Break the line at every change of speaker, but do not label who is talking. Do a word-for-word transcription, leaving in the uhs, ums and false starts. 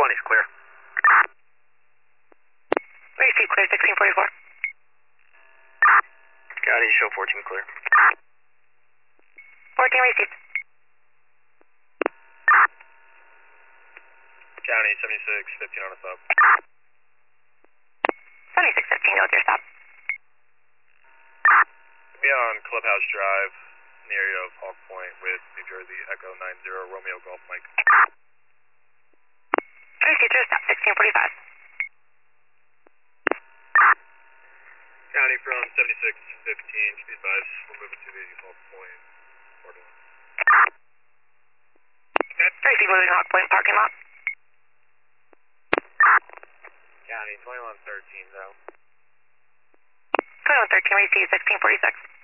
twenty's clear.
Receive clear sixteen forty-four.
County, show fourteen clear.
fourteen received.
County, seventy-six fifteen on a sub.
seventy-six fifteen, go with your stop.
Be on Clubhouse Drive, in the area of Hawk Point with New Jersey Echo nine zero Romeo Golf Mike.
Received your stop, sixteen forty-five.
County from seventy-six fifteen, be advised, we're moving to the Hawk Point parking lot.
Receive moving Hawk Point parking lot.
County, twenty-one thirteen though.
twenty-one thirteen, receive sixteen forty-six.